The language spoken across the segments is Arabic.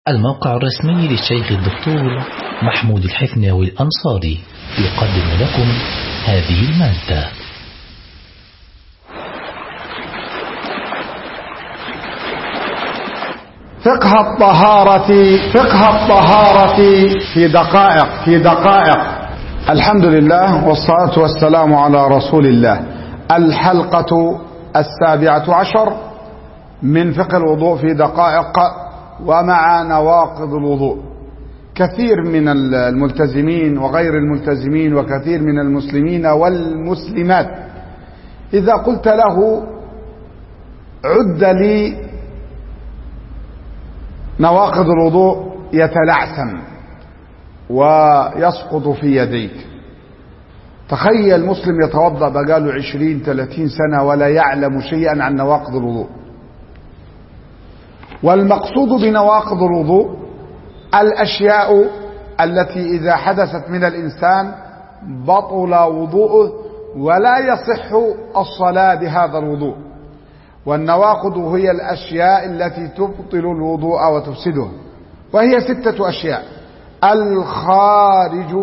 الموقع الرسمي للشيخ الدكتور محمود الحفناوي الأنصاري يقدم لكم هذه المادة. فقه الطهارة في دقائق. الحمد لله والصلاة والسلام على رسول الله. الحلقة 17 من فقه الوضوء في دقائق ومع نواقض الوضوء. كثير من الملتزمين وغير الملتزمين وكثير من المسلمين والمسلمات إذا قلت له عد لي نواقض الوضوء يتلعثم ويسقط في يديك. تخيل مسلم يتوضأ بقاله 20-30 سنة ولا يعلم شيئا عن نواقض الوضوء. والمقصود بنواقض الوضوء الأشياء التي إذا حدثت من الإنسان بطل وضوءه ولا يصح الصلاة بهذا الوضوء. والنواقض هي الأشياء التي تبطل الوضوء وتفسده، وهي 6 أشياء: الخارج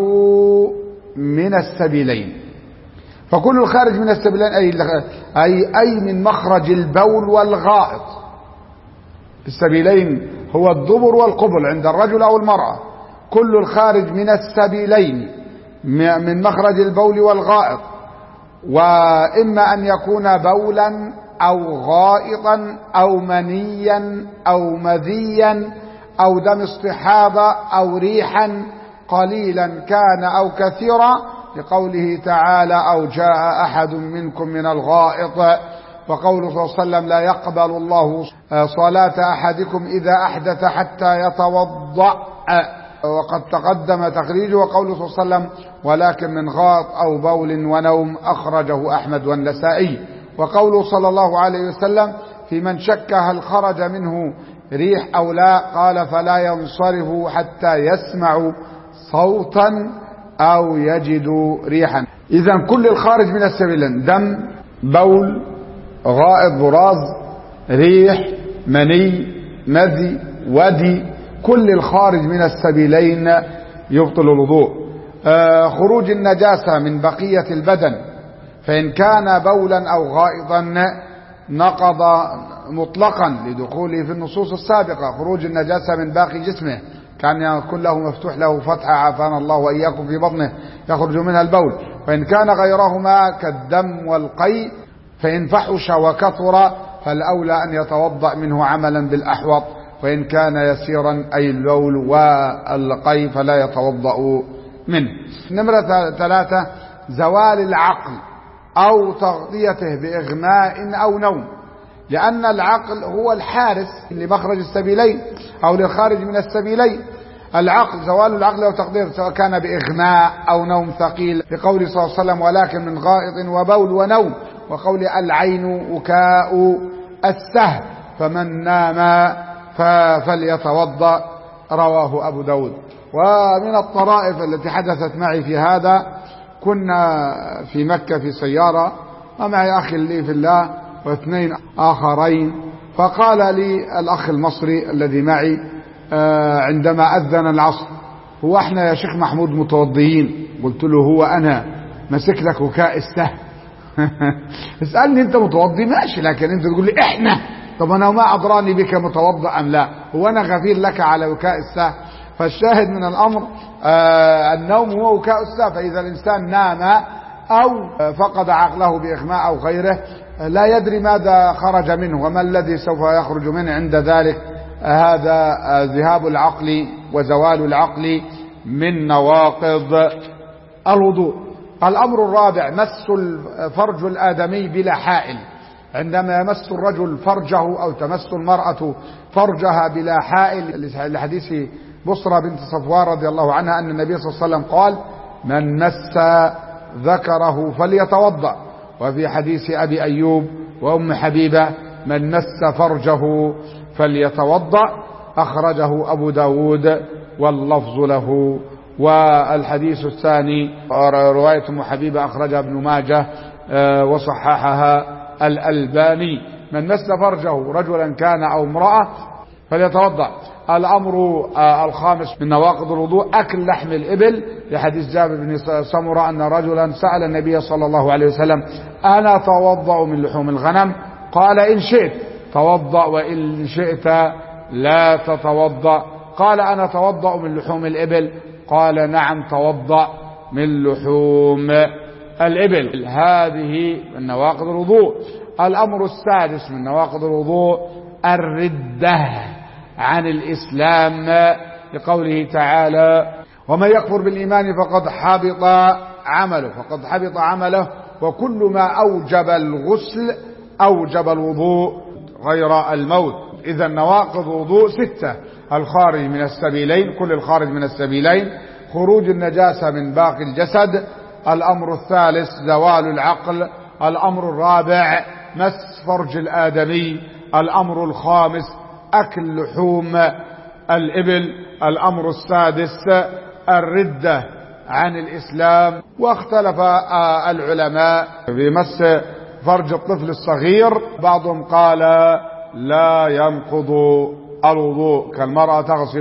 من السبيلين، فكل الخارج من السبيلين أي من مخرج البول والغائط. السبيلين هو الدبر والقبل عند الرجل أو المرأة. كل الخارج من السبيلين من مخرج البول والغائط، وإما أن يكون بولا أو غائطا أو منيا أو مذيا أو دم استحاضة أو ريحا قليلا كان أو كثيرا، لقوله تعالى: أو جاء أحد منكم من الغائط. وقوله صلى الله عليه وسلم: لا يقبل الله صلاة أحدكم إذا أحدث حتى يتوضأ، وقد تقدم تخريجه. وقوله صلى الله عليه وسلم: ولكن من غائط أو بول ونوم، أخرجه أحمد والنسائي. وقوله صلى الله عليه وسلم في من شك هل خرج منه ريح أو لا، قال: فلا ينصرف حتى يسمع صوتا أو يجد ريحا. إذن كل الخارج من السبيلين: دم، بول، غائط، براز، ريح، مني، مذي، ودي، كل الخارج من السبيلين يبطل الوضوء. خروج النجاسة من بقية البدن، فإن كان بولا أو غائطا نقض مطلقا لدخوله في النصوص السابقة. خروج النجاسة من باقي جسمه، كان يكون له مفتوح له فتحة عافانا الله وإياكم في بطنه يخرج منها البول. وإن كان غيرهما كالدم والقيء، فإن فحش وكثر فالأولى أن يتوضأ منه عملا بالأحوط، وإن كان يسيرا أي البول والقيء فلا يتوضأ منه. نمرة 3: زوال العقل أو تغطيته بإغماء أو نوم، لأن العقل هو الحارس لمخرج السبيلين أو للخارج من السبيلين. العقل، زوال العقل أو تغطيته سواء كان بإغماء أو نوم ثقيل، لقول صلى الله عليه وسلم: ولكن من غائط وبول ونوم. وقول: العين وكاء السهل، فمن نام فليتوضأ، رواه أبو داود. ومن الطرائف التي حدثت معي في هذا، كنا في مكة في سيارة ومعي أخي لي في الله واثنين آخرين، فقال لي الأخ المصري الذي معي عندما أذن العصر: هو احنا يا شيخ محمود متوضيين؟ قلت له: هو أنا مسك لك وكاء السهل؟ اسألني أنت متوضي ماشي، لكن أنت تقول لي إحنا، طب أنا ما أدراني بك متوضأ أم لا؟ هو أنا غفير لك على وكاء السهل؟ فالشاهد من الأمر النوم هو وكاء السهل. فإذا الإنسان نام أو فقد عقله بإغماء أو غيره لا يدري ماذا خرج منه وما الذي سوف يخرج منه، عند ذلك هذا ذهاب العقل وزوال العقل من نواقض الوضوء. الأمر الرابع: مس فرج الآدمي بلا حائل. عندما يمس الرجل فرجه أو تمس المرأة فرجها بلا حائل، لحديث بصرى بنت صفوان رضي الله عنها أن النبي صلى الله عليه وسلم قال: من مس ذكره فليتوضأ. وفي حديث أبي أيوب وأم حبيبة: من مس فرجه فليتوضأ، أخرجه أبو داود واللفظ له. والحديث الثاني رواية أم حبيبة أخرجها ابن ماجه وصححها الألباني: من مس فرجه رجلا كان أو امرأة فليتوضأ. الأمر الخامس من نواقض الوضوء أكل لحم الإبل، لحديث جابر بن سمرة أن رجلا سأل النبي صلى الله عليه وسلم: أنا أتوضأ من لحوم الغنم؟ قال: إن شئت توضأ وإن شئت لا تتوضأ. قال: أنا أتوضأ من لحوم الإبل؟ قال: نعم توضأ من لحوم الإبل. هذه من نواقض الوضوء. الأمر السادس من نواقض الوضوء الردة عن الإسلام، لقوله تعالى: ومن يكفر بالإيمان فقد حبط عمله وكل ما أوجب الغسل أوجب الوضوء غير الموت. إذا نواقض الوضوء 6: الخارج من السبيلين، كل الخارج من السبيلين، خروج النجاسة من باقي الجسد. الأمر الثالث زوال العقل. الأمر الرابع مس فرج الآدمي. الأمر الخامس أكل لحوم الإبل. الأمر السادس الردة عن الإسلام. واختلف العلماء في مس فرج الطفل الصغير، بعضهم قال لا ينقض الوضوء، كالمرأة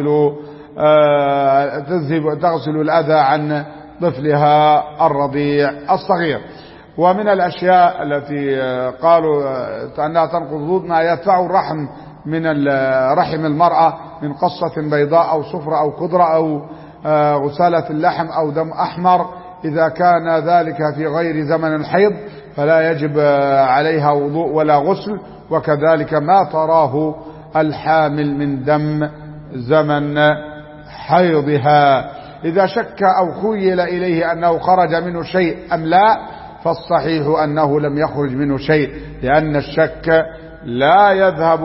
تغسل الأذى عن طفلها الرضيع الصغير. ومن الأشياء التي قالوا أنها تنقض الوضوء ما يدفع الرحم من رحم المرأة من قصة بيضاء أو صفرة أو كدرة أو غسالة اللحم أو دم أحمر. إذا كان ذلك في غير زمن الحيض فلا يجب عليها وضوء ولا غسل، وكذلك ما تراه الحامل من دم زمن حيضها. إذا شك أو خيل إليه أنه خرج منه شيء أم لا، فالصحيح أنه لم يخرج منه شيء، لأن الشك لا يذهب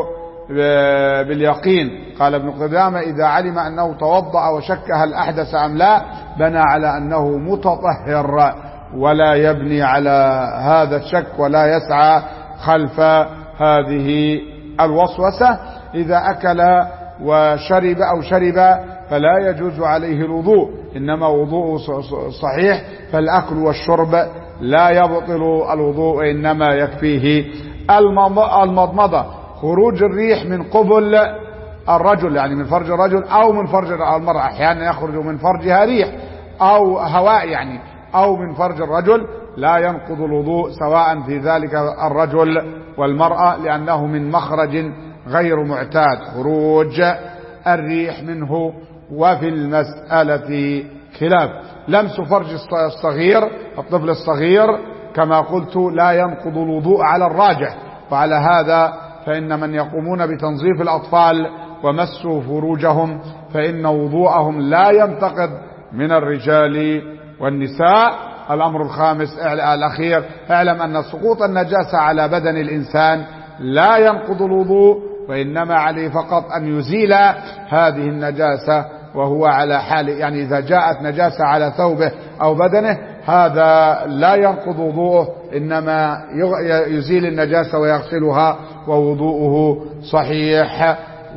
باليقين. قال ابن قدامة: إذا علم أنه توضأ وشك هل أحدث أم لا، بنى على أنه متطهر، ولا يبني على هذا الشك ولا يسعى خلف هذه الوسوسة. إذا أكل وشرب أو شرب فلا يجوز عليه الوضوء، إنما وضوء صحيح، فالأكل والشرب لا يبطل الوضوء، وإنما يكفيه المضمضة. خروج الريح من قبل الرجل، يعني من فرج الرجل أو من فرج المرأة، أحيانا يخرج من فرجها ريح أو هواء يعني، أو من فرج الرجل، لا ينقض الوضوء سواء في ذلك الرجل والمرأة، لأنه من مخرج غير معتاد خروج الريح منه. وفي المسألة خلاف. لمس فرج الصغير، الطفل الصغير كما قلت لا ينقض الوضوء على الراجح، وعلى هذا فإن من يقومون بتنظيف الأطفال ومسوا فروجهم فإن وضوءهم لا ينتقض من الرجال والنساء. الأمر الخامس الأخير: اعلم أن سقوط النجاسة على بدن الإنسان لا ينقض الوضوء، وإنما عليه فقط أن يزيل هذه النجاسة وهو على حال، يعني إذا جاءت نجاسة على ثوبه أو بدنه هذا لا ينقض وضوءه، إنما يزيل النجاسة ويغسلها ووضوءه صحيح.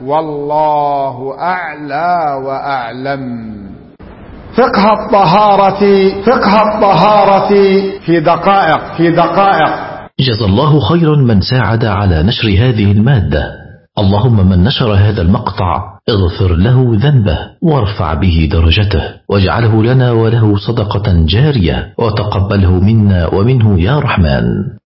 والله أعلى وأعلم. فقه الطهارة في دقائق. جزا الله خيرا من ساعد على نشر هذه المادة. اللهم من نشر هذا المقطع اغفر له ذنبه وارفع به درجته، واجعله لنا وله صدقة جارية، وتقبله منا ومنه يا رحمن.